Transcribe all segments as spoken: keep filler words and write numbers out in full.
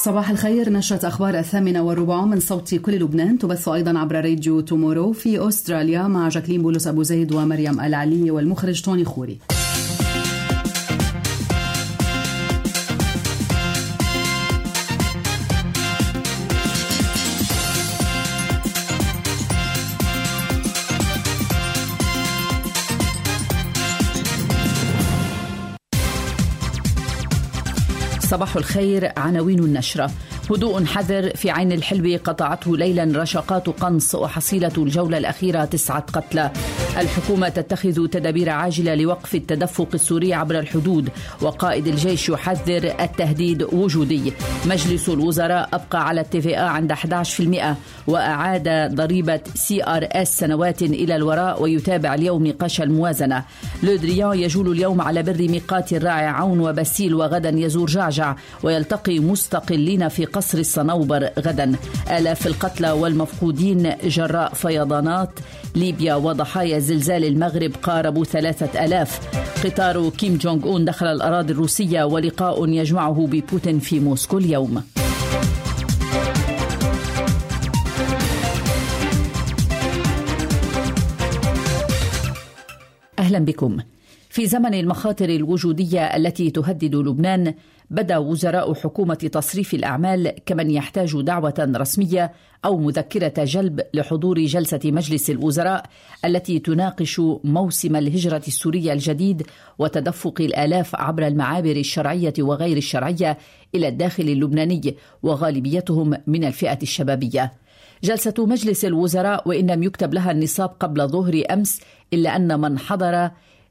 صباح الخير. نشرة أخبار الثامنة والربع من صوت كل لبنان تبث أيضا عبر راديو تومورو في أستراليا مع جاكلين بولس أبو زيد ومريم العلي والمخرج توني خوري. صباح الخير. عناوين النشرة: هدوء حذر في عين الحلبة قطعته ليلا رشقات قنص وحصيلة الجولة الأخيرة تسعة قتلى. الحكومة تتخذ تدابير عاجلة لوقف التدفق السوري عبر الحدود، وقائد الجيش يحذر التهديد وجودي. مجلس الوزراء أبقى على التي في إيه عند أحد عشر بالمئة وأعاد ضريبة سي آر إس سنوات إلى الوراء، ويتابع اليوم نقاش الموازنة. لودريان يجول اليوم على بر ميقات الراعي عون وبسيل، وغدا يزور جعجع ويلتقي مستقلين في قصر الصنوبر غدا. آلاف القتلى والمفقودين جراء فيضانات ليبيا، وضحايا زلزال المغرب قاربوا ثلاثة ألاف. قطار كيم جونغ أون دخل الأراضي الروسية، ولقاء يجمعه ببوتين في موسكو اليوم. أهلا بكم. في زمن المخاطر الوجودية التي تهدد لبنان، بدأ وزراء حكومة تصريف الأعمال كمن يحتاج دعوة رسمية أو مذكرة جلب لحضور جلسة مجلس الوزراء التي تناقش موسم الهجرة السورية الجديد وتدفق الآلاف عبر المعابر الشرعية وغير الشرعية إلى الداخل اللبناني، وغالبيتهم من الفئة الشبابية. جلسة مجلس الوزراء وإن لم يكتب لها النصاب قبل ظهر أمس، إلا أن من حضر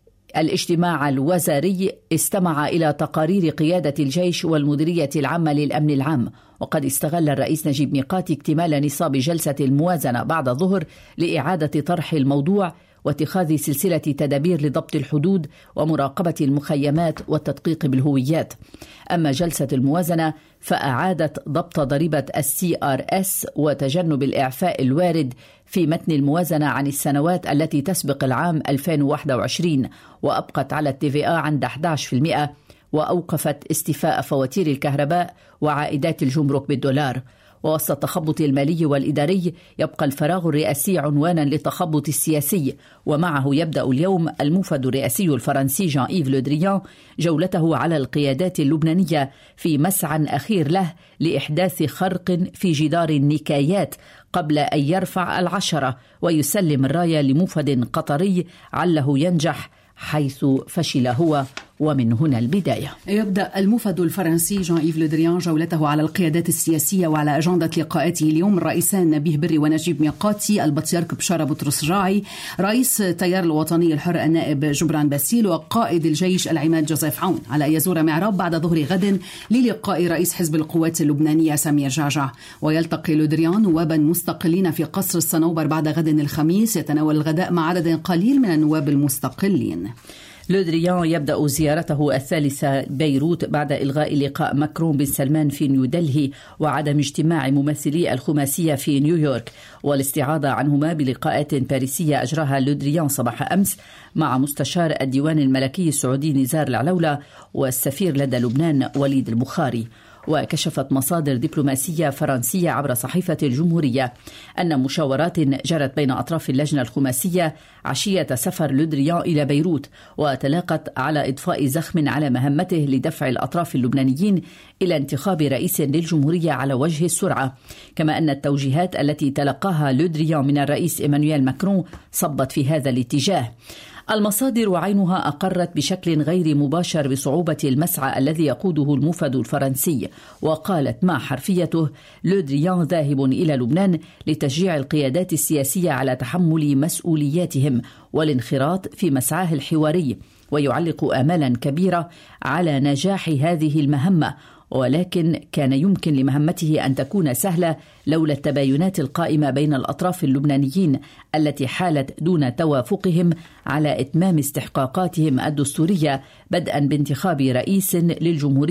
الاجتماع الوزاري استمع إلى تقارير قيادة الجيش والمديرية العامة للأمن العام. وقد استغل الرئيس نجيب ميقاتي اكتمال نصاب جلسة الموازنة بعد الظهر لإعادة طرح الموضوع واتخاذ سلسلة تدابير لضبط الحدود ومراقبة المخيمات والتدقيق بالهويات. أما جلسة الموازنة فأعادت ضبط ضريبة السي آر إس وتجنب الإعفاء الوارد في متن الموازنة عن السنوات التي تسبق العام ألفين وواحد وعشرين، وأبقت على التي في إيه عند أحد عشر بالمئة، وأوقفت استيفاء فواتير الكهرباء وعائدات الجمرك بالدولار. ووسط التخبط المالي والإداري يبقى الفراغ الرئاسي عنوانا للتخبط السياسي، ومعه يبدأ اليوم الموفد الرئاسي الفرنسي جان إيف لودريان جولته على القيادات اللبنانية في مسعى أخير له لإحداث خرق في جدار النكايات قبل أن يرفع العشرة ويسلم الراية لموفد قطري عله ينجح حيث فشل هو، ومن هنا البداية. يبدأ الموفد الفرنسي جان إيف لودريان جولته على القيادات السياسية وعلى أجندة لقاءاته اليوم الرئيسان نبيه بري ونجيب ميقاتي، البطريرك بشارة بطرس راعي، رئيس التيار الوطني الحر النائب جبران باسيل، وقائد الجيش العماد جوزيف عون، على أن يزور معراب بعد ظهر غد للقاء رئيس حزب القوات اللبنانية سمير جعجع. ويلتقي لودريان نوابا مستقلين في قصر الصنوبر بعد غد الخميس، يتناول الغداء مع عدد قليل من النواب المستقلين. لودريان يبدأ زيارته الثالثة بيروت بعد إلغاء لقاء ماكرون بن سلمان في نيودلهي وعدم اجتماع ممثلي الخماسية في نيويورك، والاستعاضة عنهما بلقاءات باريسية أجراها لودريان صباح أمس مع مستشار الديوان الملكي السعودي نزار العلولة والسفير لدى لبنان وليد البخاري. وكشفت مصادر دبلوماسية فرنسية عبر صحيفة الجمهورية أن مشاورات جرت بين أطراف اللجنة الخماسية عشية سفر لودريان إلى بيروت، وتلاقت على إضفاء زخم على مهمته لدفع الأطراف اللبنانيين إلى انتخاب رئيس للجمهورية على وجه السرعة، كما أن التوجيهات التي تلقاها لودريان من الرئيس إيمانويل ماكرون صبت في هذا الاتجاه. المصادر عينها أقرت بشكل غير مباشر بصعوبة المسعى الذي يقوده الموفد الفرنسي، وقالت مع حرفيته: لودريان ذاهب إلى لبنان لتشجيع القيادات السياسية على تحمل مسؤولياتهم والانخراط في مسعاه الحواري، ويعلق آمالا كبيرة على نجاح هذه المهمة، ولكن كان يمكن لمهمته أن تكون سهلة لولا التباينات القائمة بين الأطراف اللبنانيين التي حالت دون توافقهم على إتمام استحقاقاتهم الدستورية، بدءا بانتخاب رئيس للجمهورية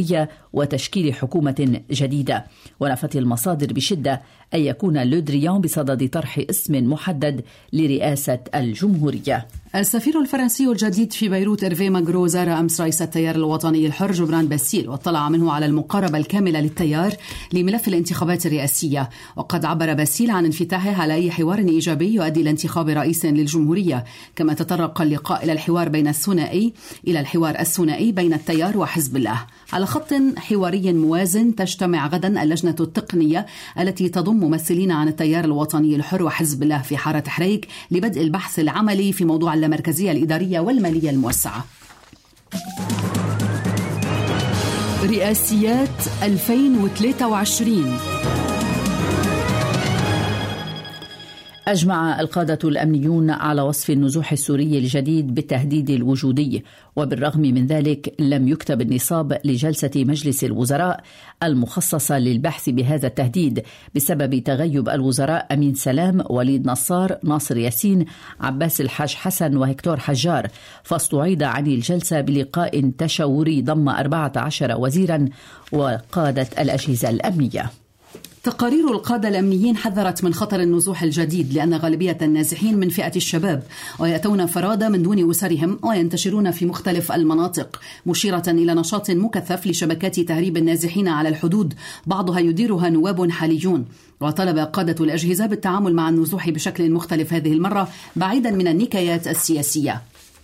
وتشكيل حكومة جديدة. ونفت المصادر بشدة أن يكون لو دريان بصدد طرح اسم محدد لرئاسة الجمهورية. السفير الفرنسي الجديد في بيروت إرفي ماغرو زار أمس رئيس التيار الوطني الحر جبران باسيل، واطلع منه على المقاربة الكاملة للتيار لملف الانتخابات الرئاسية. وقد عبر باسيل عن انفتاحه على أي حوار إيجابي يؤدي إلى انتخاب رئيس للجمهورية، كما تطرق اللقاء إلى الحوار بين الثنائي إلى الحوار الثنائي بين التيار وحزب الله على خط حواري موازن. تجتمع غدا اللجنة التقنية التي تضم ممثلين عن التيار الوطني الحر وحزب الله في حارة حريك لبدء البحث العملي في موضوع اللامركزية الإدارية والمالية الموسعة. رئاسيات ألفين وثلاثة وعشرين. أجمع القادة الأمنيون على وصف النزوح السوري الجديد بالتهديد الوجودي، وبالرغم من ذلك لم يكتب النصاب لجلسة مجلس الوزراء المخصصة للبحث بهذا التهديد بسبب تغيب الوزراء أمين سلام، وليد نصار، ناصر ياسين، عباس الحاج حسن وهكتور حجار، فاستعيد عن الجلسة بلقاء تشاوري ضم أربعة عشر وزيرا وقادة الأجهزة الأمنية. تقارير القادة الأمنيين حذرت من خطر النزوح الجديد، لأن غالبية النازحين من فئة الشباب ويأتون فرادى من دون أسرهم وينتشرون في مختلف المناطق، مشيرة إلى نشاط مكثف لشبكات تهريب النازحين على الحدود بعضها يديرها نواب حاليون. وطلب قادة الأجهزة بالتعامل مع النزوح بشكل مختلف هذه المرة بعيدا من النكايات السياسية.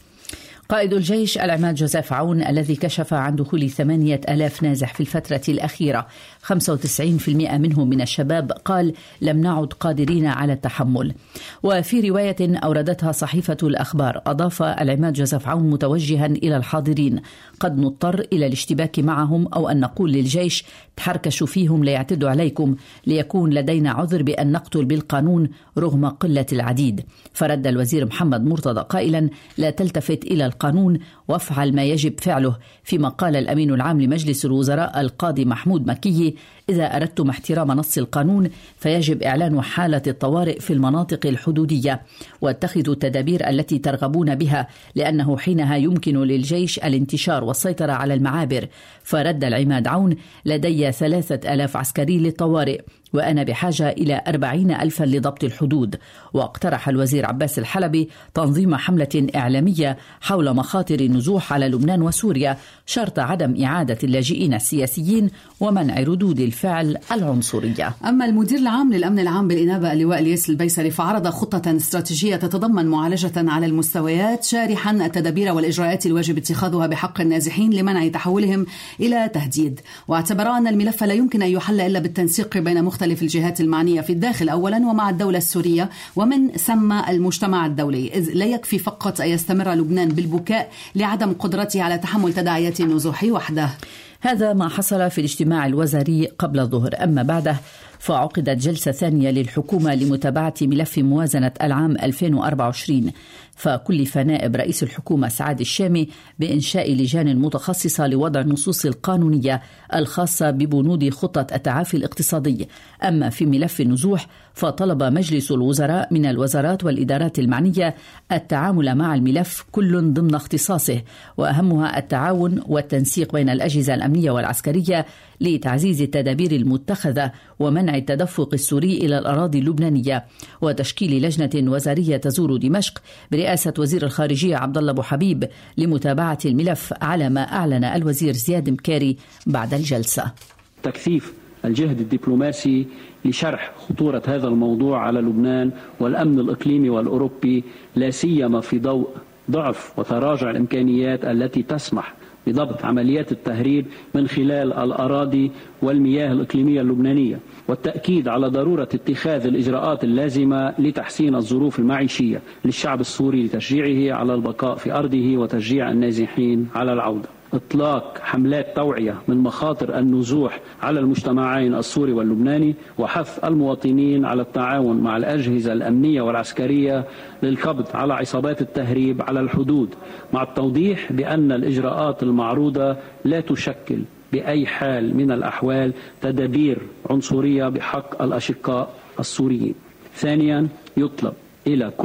قائد الجيش العماد جوزيف عون الذي كشف عن دخول ثمانية آلاف نازح في الفترة الأخيرة خمسة وتسعين بالمئة منهم من الشباب، قال لم نعد قادرين على التحمل. وفي رواية أوردتها صحيفة الأخبار أضاف العماد جوزيف عون متوجها إلى الحاضرين قد نضطر إلى الاشتباك معهم أو أن نقول للجيش تحركشوا فيهم ليعتدوا عليكم ليكون لدينا عذر بأن نقتل بالقانون رغم قلة العديد. فرد الوزير محمد مرتضى قائلا لا تلتفت إلى القانون وافعل ما يجب فعله، فيما قال الأمين العام لمجلس الوزراء القاضي محمود مكي إذا أردتم احترام نص القانون فيجب إعلان حالة الطوارئ في المناطق الحدودية واتخذوا التدابير التي ترغبون بها، لأنه حينها يمكن للجيش الانتشار والسيطرة على المعابر. فرد العماد عون لدي ثلاثة آلاف عسكري للطوارئ وأنا بحاجة إلى أربعين ألفا لضبط الحدود. واقترح الوزير عباس الحلبي تنظيم حملة إعلامية حول مخاطر النزوح على لبنان وسوريا شرط عدم إعادة اللاجئين السياسيين ومنع ردود الفعل العنصرية. أما المدير العام للأمن العام بالإنابة اللواء الياس البيسري فعرض خطة استراتيجية تتضمن معالجة على المستويات، شارحا التدابير والإجراءات الواجب اتخاذها بحق النازحين لمنع تحولهم إلى تهديد. واعتبر أن الملف لا يمكن أن يحل إلا بالتنسيق بين مختلف الجهات المعنية في الداخل أولا ومع الدولة السورية ومن ثم المجتمع الدولي، إذ لا يكفي فقط أن يستمر لبنان بالبكاء لعدم قدرته على تحمل تداعيات النزوح وحده. هذا ما حصل في الاجتماع الوزاري قبل الظهر. أما بعده فعقدت جلسة ثانية للحكومة لمتابعة ملف موازنة العام ألفين وأربعة وعشرين، فكلف نائب رئيس الحكومة سعاد الشامي بإنشاء لجان متخصصة لوضع النصوص القانونية الخاصة ببنود خطة التعافي الاقتصادي. أما في ملف النزوح فطلب مجلس الوزراء من الوزارات والإدارات المعنية التعامل مع الملف كل ضمن اختصاصه، وأهمها التعاون والتنسيق بين الأجهزة الأمنية والعسكرية لتعزيز التدابير المتخذة ومنع التدفق السوري إلى الأراضي اللبنانية، وتشكيل لجنة وزارية تزور دمشق برئاسة وزير الخارجية عبد الله أبو حبيب لمتابعة الملف على ما أعلن الوزير زياد مكاري بعد الجلسة. تكثيف الجهد الدبلوماسي لشرح خطورة هذا الموضوع على لبنان والأمن الإقليمي والأوروبي، لا سيما في ضوء ضعف وتراجع الإمكانيات التي تسمح بضبط عمليات التهريب من خلال الأراضي والمياه الإقليمية اللبنانية، والتأكيد على ضرورة اتخاذ الإجراءات اللازمة لتحسين الظروف المعيشية للشعب السوري لتشجيعه على البقاء في أرضه وتشجيع النازحين على العودة. إطلاق حملات توعية من مخاطر النزوح على المجتمعين السوري واللبناني، وحث المواطنين على التعاون مع الأجهزة الأمنية والعسكرية للقبض على عصابات التهريب على الحدود، مع التوضيح بأن الإجراءات المعروضة لا تشكل بأي حال من الأحوال تدابير عنصرية بحق الأشقاء السوريين. ثانيا، يطلب إلى كل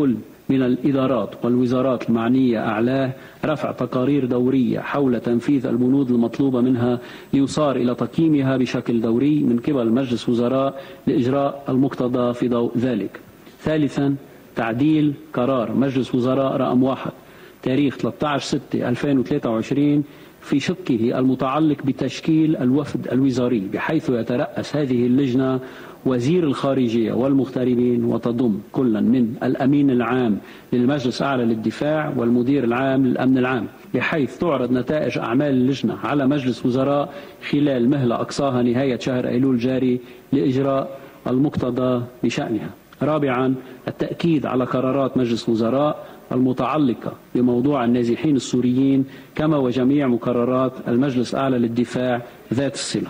من الإدارات والوزارات المعنية أعلاه رفع تقارير دورية حول تنفيذ البنود المطلوبة منها ليصار إلى تقييمها بشكل دوري من قبل مجلس وزراء لإجراء المقتضى في ضوء ذلك. ثالثا، تعديل قرار مجلس وزراء رقم واحد تاريخ ثلاثة عشر ستة ألفين وثلاثة وعشرين في شقه المتعلق بتشكيل الوفد الوزاري، بحيث يترأس هذه اللجنة وزير الخارجية والمغتربين، وتضم كلا من الأمين العام للمجلس الأعلى للدفاع والمدير العام للأمن العام، بحيث تعرض نتائج أعمال اللجنة على مجلس وزراء خلال مهلة أقصاها نهاية شهر أيلول الجاري لإجراء المقتضى بشأنها. رابعا، التأكيد على قرارات مجلس وزراء المتعلقة بموضوع النازحين السوريين، كما وجميع مقررات المجلس الأعلى للدفاع ذات الصلة.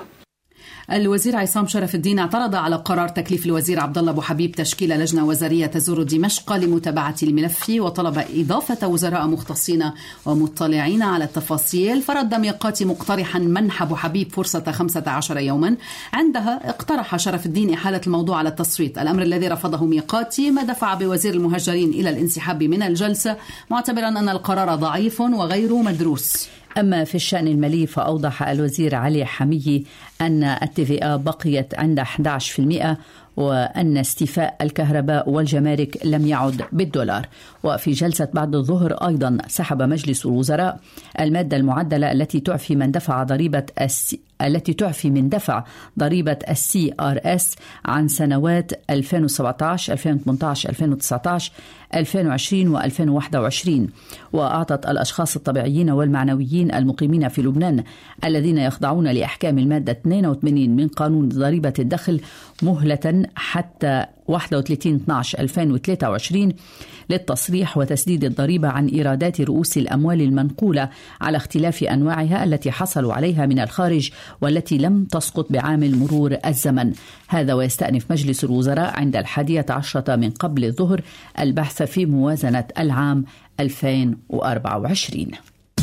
الوزير عصام شرف الدين اعترض على قرار تكليف الوزير عبد الله أبو حبيب تشكيل لجنة وزارية تزور دمشق لمتابعة الملف، وطلب إضافة وزراء مختصين ومطلعين على التفاصيل. فرد ميقاتي مقترحا منح أبو حبيب فرصة خمسة عشر يوما. عندها اقترح شرف الدين إحالة الموضوع على التصويت، الأمر الذي رفضه ميقاتي، ما دفع بوزير المهجرين إلى الانسحاب من الجلسة، معتبرا أن القرار ضعيف وغير مدروس. أما في الشأن المالي فأوضح الوزير علي حميدي أن التي بقيت عند أحد عشر بالمئة، وأن استيفاء الكهرباء والجمارك لم يعد بالدولار. وفي جلسة بعد الظهر أيضا سحب مجلس الوزراء المادة المعدلة التي تعفي من دفع ضريبة السي التي تعفي من دفع ضريبة السي آر اس عن سنوات ألفين وسبعة عشر ألفين وثمانية عشر ألفين وتسعة عشر ألفين وعشرين وألفين وواحد وعشرين، وأعطت الأشخاص الطبيعيين والمعنويين المقيمين في لبنان الذين يخضعون لأحكام المادة اثنين وثمانين من قانون ضريبة الدخل مهلة حتى واحد وثلاثين اثني عشر ألفين وثلاثة وعشرين للتصريح وتسديد الضريبة عن إيرادات رؤوس الأموال المنقولة على اختلاف أنواعها التي حصلوا عليها من الخارج والتي لم تسقط بعامل مرور الزمن. هذا ويستأنف مجلس الوزراء عند الحادية عشرة من قبل الظهر البحث في موازنة العام ألفين وأربعة وعشرين.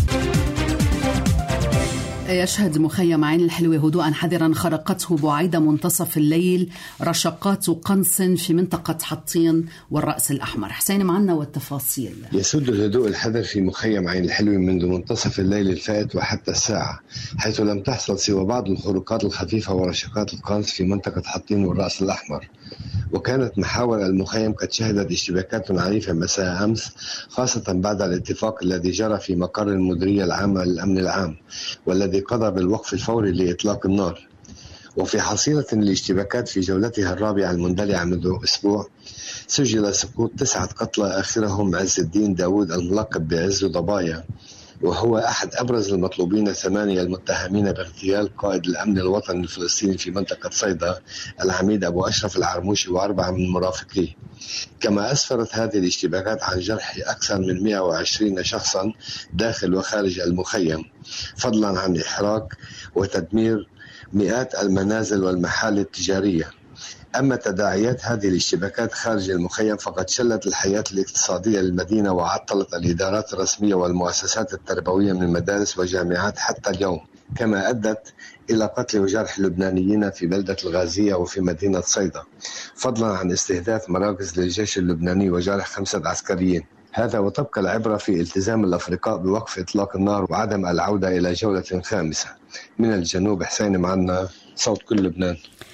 يشهد مخيم عين الحلوة هدوءا حذرا خرقته بعيد منتصف الليل رشقات قنص في منطقة حطين والرأس الأحمر. حسين معنا والتفاصيل. يسود الهدوء الحذر في مخيم عين الحلوة منذ منتصف الليل الفائت وحتى الساعة، حيث لم تحصل سوى بعض الخروقات الخفيفة ورشقات القنص في منطقة حطين والرأس الأحمر. وكانت محاور المخيم قد شهدت اشتباكات عنيفة مساء أمس، خاصة بعد الاتفاق الذي جرى في مقر المديرية العامة للأمن العام، والذي قضى بالوقف الفوري لإطلاق النار. وفي حصيلة الاشتباكات في جولتها الرابعة المندلعة منذ أسبوع، سجل سقوط تسعة قتلى آخرهم عز الدين داود الملقب بعز ضبايا، وهو أحد أبرز المطلوبين الثمانية المتهمين باغتيال قائد الأمن الوطني الفلسطيني في منطقة صيدا العميد أبو أشرف العرموشي وأربعة من مرافقيه. كما أسفرت هذه الاشتباكات عن جرح أكثر من مئة وعشرين شخصا داخل وخارج المخيم، فضلا عن إحراق وتدمير مئات المنازل والمحال التجارية. أما تداعيات هذه الاشتباكات خارج المخيم فقد شلت الحياة الاقتصادية للمدينة وعطلت الإدارات الرسمية والمؤسسات التربوية من مدارس وجامعات حتى اليوم، كما أدت إلى قتل وجرح لبنانيين في بلدة الغازية وفي مدينة صيدا، فضلا عن استهداف مراكز للجيش اللبناني وجرح خمسة عسكريين. هذا وتبقى العبرة في التزام الأفرقاء بوقف إطلاق النار وعدم العودة إلى جولة خامسة. من الجنوب حسين معنا، صوت كل لبنان.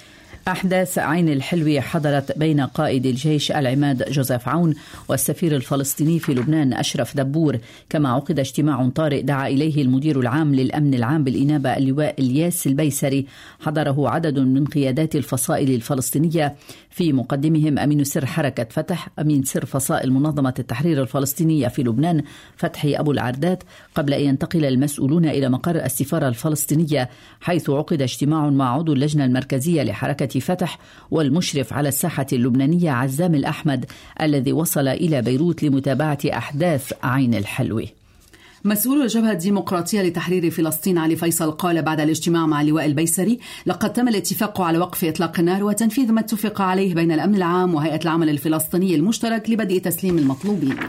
أحداث عين الحلوة حضرت بين قائد الجيش العماد جوزيف عون والسفير الفلسطيني في لبنان أشرف دبور، كما عقد اجتماع طارئ دعا إليه المدير العام للأمن العام بالإنابة اللواء الياس البيسري، حضره عدد من قيادات الفصائل الفلسطينية في مقدمهم أمين سر حركة فتح، أمين سر فصائل منظمة التحرير الفلسطينية في لبنان فتحي أبو العردات، قبل أن ينتقل المسؤولون إلى مقر السفارة الفلسطينية، حيث عقد اجتماع مع عضو اللجنة المركزية لحركة فتح والمشرف على الساحة اللبنانية عزام الأحمد الذي وصل إلى بيروت لمتابعة أحداث عين الحلوة. مسؤول الجبهة الديمقراطية لتحرير فلسطين علي فيصل قال بعد الاجتماع مع اللواء البيسري: لقد تم الاتفاق على وقف إطلاق النار وتنفيذ ما اتفق عليه بين الأمن العام وهيئة العمل الفلسطيني المشترك لبدء تسليم المطلوبين.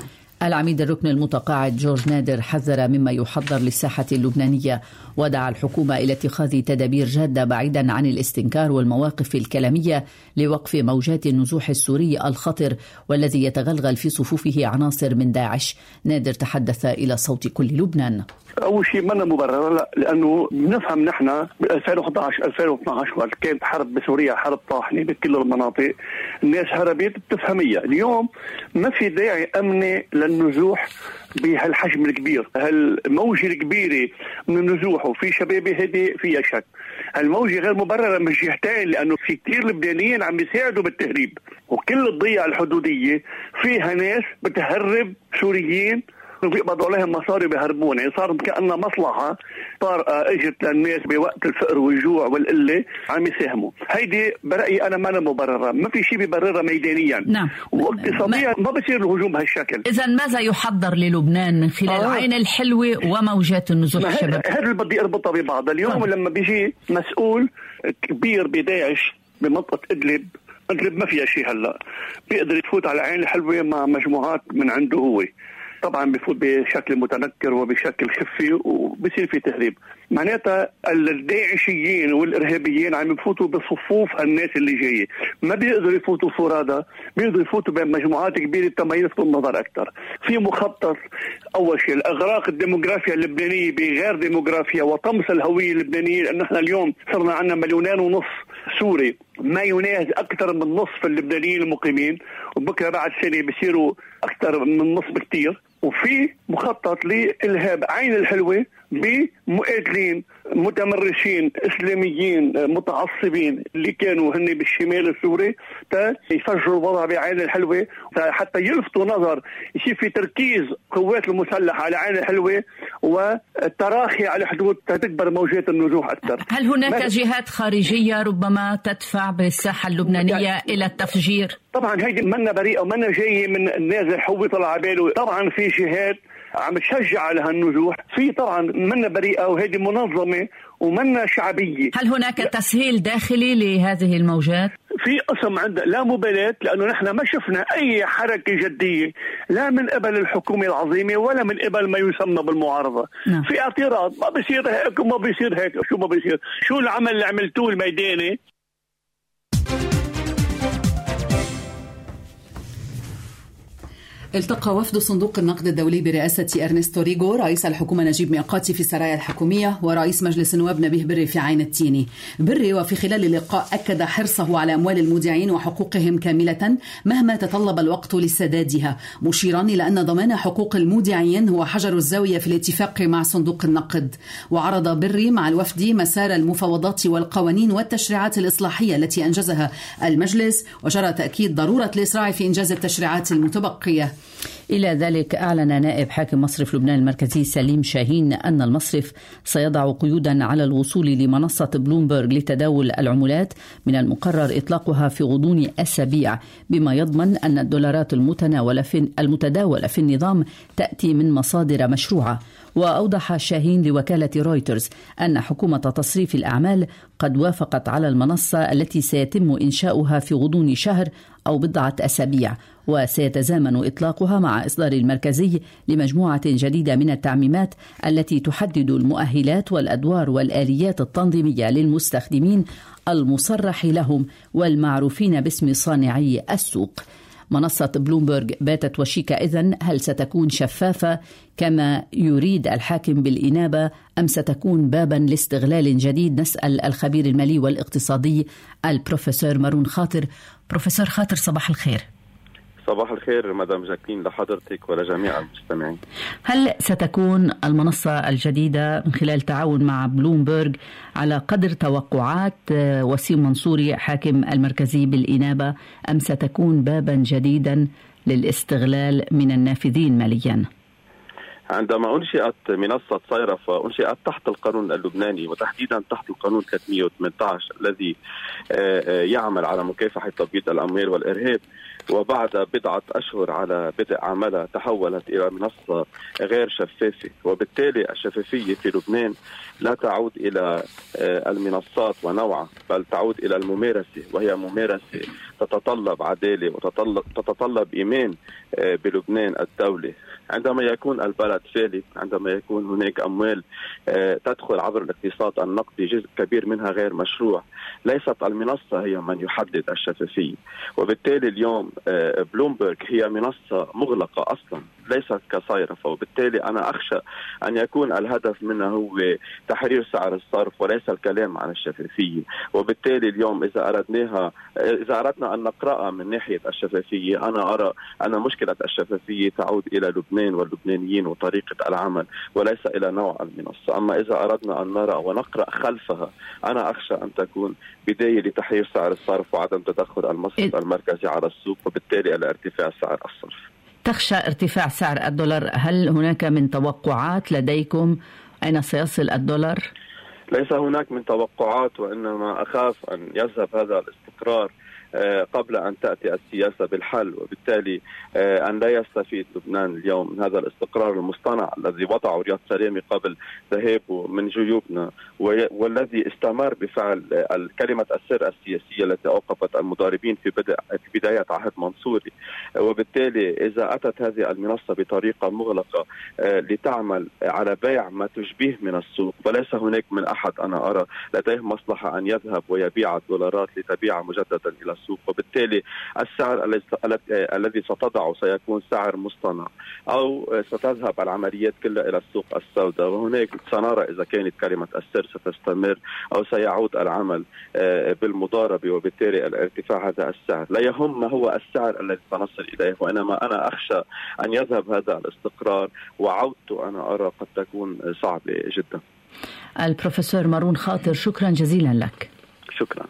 العميد الركن المتقاعد جورج نادر حذر مما يحضر للساحة اللبنانية، ودعا الحكومة إلى اتخاذ تدابير جادة بعيدا عن الاستنكار والمواقف الكلامية لوقف موجات النزوح السوري الخطر والذي يتغلغل في صفوفه عناصر من داعش. نادر تحدث إلى صوت كل لبنان. أول شيء منا مبررة، لا، لأنه بنفهم نحن ب ألفين وإحدى عشر ألفين واثني عشر وقت كانت حرب بسوريا، حرب طاحنة بكل المناطق، الناس هربت بتفهمية. اليوم ما في داعي أمني للنزوح بهالحجم الكبير، هالموجة الكبيرة من النزوح وفي شباب هدي فيها شك. هالموجة غير مبررة من جهتين، لأنه في كتير لبنانيين عم يساعدوا بالتهريب، وكل الضيعة الحدودية فيها ناس بتهرب سوريين وبيقبضوا عليهم مصاري بيهربون. يعني صار كأنها مصلحة طارئة اجت للناس بوقت الفقر والجوع والقلة عم يساهموا. هيدي برأيي أنا ما مبررة، ما في شيء ببررها ميدانيا. نعم. واقتصاديا ما بصير الهجوم بهالشكل. إذا ماذا يحضر للبنان من خلال آه. عين الحلوة وموجات النزوح الشباب؟ هذا اللي بدي أربطها ببعض. اليوم آه. لما بيجي مسؤول كبير بداعش بمنطقة إدلب، إدلب ما فيها شيء هلا، بيقدر يفوت على عين الحلوة مع مجموعات من عنده هو، طبعا بيفوت بشكل متنكر وبشكل خفي وبصير في تهريب. معناتها الداعشيين والارهابيين عم يفوتوا بصفوف الناس اللي جايه، ما بيقدروا يفوتوا فرادى، بيقدروا يفوتوا بين مجموعات كبيره تما يلفتوا النظر اكثر. في مخطط اول شيء الاغراق الديموغرافيا اللبنانيه بغير ديموغرافيا وطمس الهويه اللبنانيه، لانه احنا اليوم صرنا عندنا مليونين ونص سوري، ما يناهز اكثر من نصف اللبنانيين المقيمين، وبكره بعد سنه بيصيروا اكثر من نصف بكثير. وفي مخطط لإلهاب عين الحلوة بمقاتلين متمرسين إسلاميين متعصبين اللي كانوا هن بالشمال السوري تا يفجروا الوضع بعين الحلوة، حتى يلفتوا نظر يصير في تركيز قوات المسلحة على عين الحلوة والتراخي على حدود تكبر موجات النزوح أكثر. هل هناك جهات خارجية ربما تدفع بالساحة اللبنانية يعني إلى التفجير؟ طبعا هيدي منا بريئة ومنا جاية من النازل حوي طلع باله. طبعا في جهات عم تشجع على هالنزوح، في طبعا منا بريئة وهذه منظمة ومنا شعبية. هل هناك تسهيل داخلي لهذه الموجات؟ في قسم عندها لا مبالاة، لأنه نحن ما شفنا أي حركة جدية لا من قبل الحكومة العظيمة ولا من قبل ما يسمى بالمعارضة. نعم. في اعتراض، ما بيصير هيك وما بيصير هيك، شو ما بيصير، شو العمل اللي عملتوه الميداني. التقى وفد صندوق النقد الدولي برئاسة أرنستو ريغو رئيس الحكومة نجيب ميقاتي في السرايا الحكومية ورئيس مجلس النواب نبيه بري في عين التيني. بري وفي خلال اللقاء أكد حرصه على أموال المودعين وحقوقهم كاملة مهما تطلب الوقت لسدادها، مشيرا إلى أن ضمان حقوق المودعين هو حجر الزاوية في الاتفاق مع صندوق النقد. وعرض بري مع الوفد مسار المفاوضات والقوانين والتشريعات الإصلاحية التي أنجزها المجلس، وجرى تأكيد ضرورة الإسراع في إنجاز التشريعات المتبقية. إلى ذلك أعلن نائب حاكم مصرف لبنان المركزي سليم شاهين أن المصرف سيضع قيودا على الوصول لمنصة بلومبرغ لتداول العملات من المقرر إطلاقها في غضون أسابيع، بما يضمن أن الدولارات المتناولة في المتداولة في النظام تأتي من مصادر مشروعة. وأوضح شاهين لوكالة رويترز أن حكومة تصريف الأعمال قد وافقت على المنصة التي سيتم إنشاؤها في غضون شهر أو بضعة أسابيع، وسيتزامن إطلاقها مع إصدار المركزي لمجموعة جديدة من التعميمات التي تحدد المؤهلات والأدوار والآليات التنظيمية للمستخدمين المصرح لهم والمعروفين باسم صانعي السوق. منصة بلومبرغ باتت وشيكة إذن، هل ستكون شفافة كما يريد الحاكم بالإنابة أم ستكون بابا لاستغلال جديد؟ نسأل الخبير المالي والاقتصادي البروفيسور مارون خاطر. بروفيسور خاطر، صباح الخير. صباح الخير مدام جاكلين لحضرتك ولجميع المستمعين. هل ستكون المنصة الجديدة من خلال تعاون مع بلومبرغ على قدر توقعات وسيم منصوري حاكم المركزي بالإنابة، أم ستكون بابا جديدا للاستغلال من النافذين ماليا؟ عندما أنشئت منصة صيرف أنشئت تحت القانون اللبناني وتحديدا تحت القانون ثلاثمئة وثمانية عشر الذي يعمل على مكافحة تبييض الأموال والإرهاب، وبعد بضعة أشهر على بدء عملها تحولت إلى منصة غير شفافة، وبالتالي الشفافية في لبنان لا تعود إلى المنصات ونوعها بل تعود إلى الممارسة، وهي ممارسة تتطلب عدالة وتتطلب تتطلب إيمان بلبنان الدولي. عندما يكون البلد فالت، عندما يكون هناك أموال تدخل عبر الاقتصاد النقدي جزء كبير منها غير مشروع، ليست المنصة هي من يحدد الشفافية. وبالتالي اليوم بلومبرج هي منصة مغلقة أصلا ليست كصيرفة، وبالتالي أنا أخشى أن يكون الهدف منها هو تحرير سعر الصرف وليس الكلام عن الشفافية. وبالتالي اليوم إذا أردناها إذا أردنا أن نقرأها من ناحية الشفافية، أنا أرى أن مشكلة الشفافية تعود إلى لبنان واللبنانيين وطريقة العمل وليس إلى نوع المنصة. أما إذا أردنا أن نرى ونقرأ خلفها، أنا أخشى أن تكون بداية لتحرير سعر الصرف وعدم تدخل المصرف المركزي على السوق، وبالتالي إلى ارتفاع سعر الصرف. تخشى ارتفاع سعر الدولار. هل هناك من توقعات لديكم أين سيصل الدولار؟ ليس هناك من توقعات، وإنما أخاف أن يذهب هذا الاستقرار قبل أن تأتي السياسة بالحل، وبالتالي أن لا يستفيد لبنان اليوم من هذا الاستقرار المصطنع الذي وضعه رياض سلامي قبل ذهابه من جيوبنا، والذي استمر بفعل كلمة السر السياسية التي أوقفت المضاربين في بدء في بداية عهد منصوري. وبالتالي إذا أتت هذه المنصة بطريقة مغلقة لتعمل على بيع ما تشبه من السوق، وليس هناك من أحد أنا أرى لديه مصلحة أن يذهب ويبيع الدولارات لتبيع مجددا إلى السوق، وبالتالي السعر الذي ستضعه سيكون سعر مصطنع أو ستذهب العمليات كلها إلى السوق السوداء. وهناك سنرى إذا كانت كلمة السر ستستمر أو سيعود العمل بالمضاربة، وبالتالي الارتفاع هذا السعر. لا يهم ما هو السعر الذي سنصل إليه، وإنما أنا أخشى أن يذهب هذا الاستقرار، وعودته أنا أرى قد تكون صعبة جدا. البروفيسور مارون خاطر، شكرا جزيلا لك. شكرا.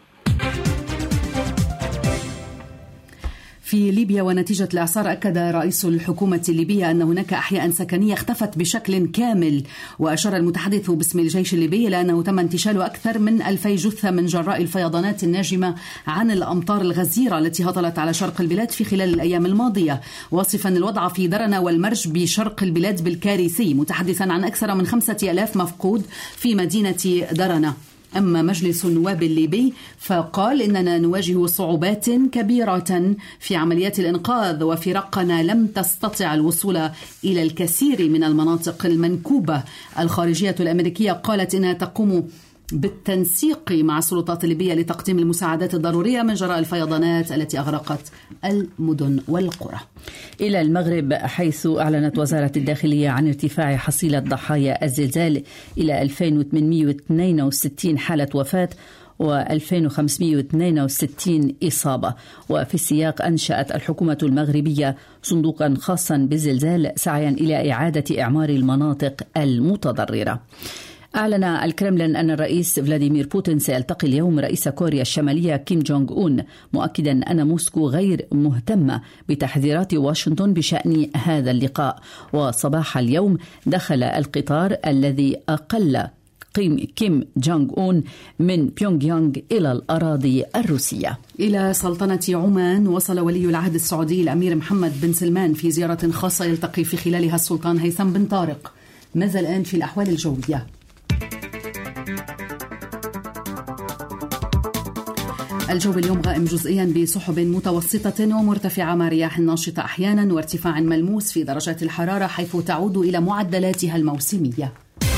في ليبيا ونتيجة الإعصار، أكد رئيس الحكومة الليبية أن هناك أحياء سكنية اختفت بشكل كامل. وأشار المتحدث باسم الجيش الليبي إلى أنه تم انتشال أكثر من ألفي جثة من جراء الفيضانات الناجمة عن الأمطار الغزيرة التي هطلت على شرق البلاد في خلال الأيام الماضية، واصفا الوضع في درنا والمرج بشرق البلاد بالكارثي، متحدثا عن أكثر من خمسة آلاف مفقود في مدينة درنا. أما مجلس النواب الليبي فقال إننا نواجه صعوبات كبيرة في عمليات الإنقاذ، وفرقنا لم تستطع الوصول إلى الكثير من المناطق المنكوبة. الخارجية الأمريكية قالت إنها تقوم بالتنسيق مع السلطات الليبية لتقديم المساعدات الضرورية من جراء الفيضانات التي أغرقت المدن والقرى. إلى المغرب، حيث أعلنت وزارة الداخلية عن ارتفاع حصيلة ضحايا الزلزال إلى ألفين وثمانمئة واثنين وستين حالة وفاة وألفين وخمسمئة واثنين وستين إصابة. وفي السياق أنشأت الحكومة المغربية صندوقا خاصا بالزلزال سعيا إلى إعادة إعمار المناطق المتضررة. أعلن الكرملين أن الرئيس فلاديمير بوتين سيلتقي اليوم رئيس كوريا الشمالية كيم جونغ أون، مؤكدا أن موسكو غير مهتمة بتحذيرات واشنطن بشأن هذا اللقاء. وصباح اليوم دخل القطار الذي أقل كيم جونغ أون من بيونغ يانغ إلى الأراضي الروسية. إلى سلطنة عمان وصل ولي العهد السعودي الأمير محمد بن سلمان في زيارة خاصة يلتقي في خلالها السلطان هيثم بن طارق. ماذا الآن في الأحوال الجوية؟ الجو اليوم غائم جزئيا بسحب متوسطة ومرتفعة مع رياح ناشطة أحيانا وارتفاع ملموس في درجات الحرارة حيث تعود إلى معدلاتها الموسمية.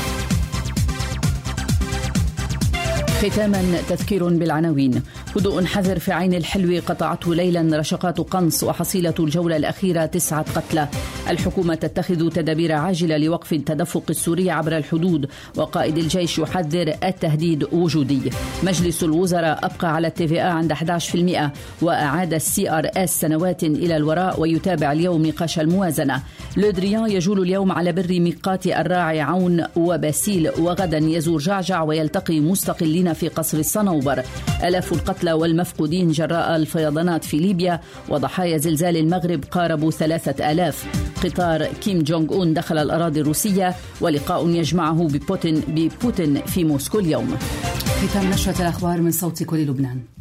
ختاما تذكير بالعناوين. هدوء حذر في عين الحلو قطعته ليلا رشقات قنص، وحصيلة الجولة الأخيرة تسعة قتلى. الحكومة تتخذ تدابير عاجلة لوقف التدفق السوري عبر الحدود، وقائد الجيش يحذر التهديد وجودي. مجلس الوزراء أبقى على التي في عند أحد عشر بالمئة، وأعاد السي آر اس سنوات إلى الوراء، ويتابع اليوم نقاش الموازنة. لودريان يجول اليوم على بر ميقات الراعي عون وباسيل، وغدا يزور جعجع ويلتقي مستقلين في قصر الصنوبر. آلاف القتلى والمفقودين جراء الفيضانات في ليبيا، وضحايا زلزال المغرب قاربوا ثلاثة آلاف. قطار كيم جونغ أون دخل الأراضي الروسية، ولقاء يجمعه ببوتين, ببوتين في موسكو اليوم. ختام نشرة الأخبار من صوت كل لبنان.